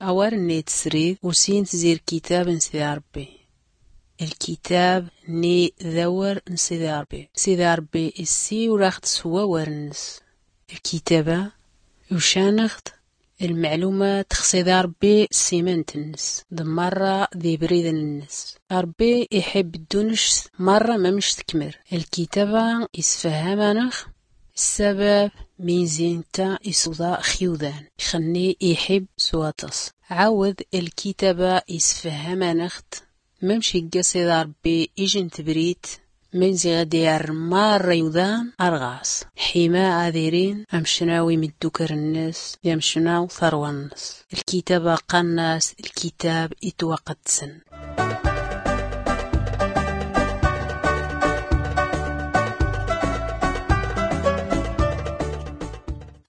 أوار ني تسريد وسين تزير كتاب نسيدي ربي. الكتاب ني ذور نسيدي ربي. سيدي ربي السي وراخت سوا ورنس الكتابة وشانخت المعلومات خصيدي ربي سيمان تنس مرة ذي بريد الناس. ربي يحب الدونش مرة ما مش تكمر. الكتابة يسفهمانخ السبب من زينتا يسوضا خيوذان يخني يحب سواتس. عاود الكتابة يسفهمانخت ممشي قصيد ربي يجن تبريت من زي غدير مرة يوذان أرغاس حما عذيرين أمشناوي من الدكر الناس يمشناو ثروة الناس. الكتابة قناس الكتاب يتوقت سن.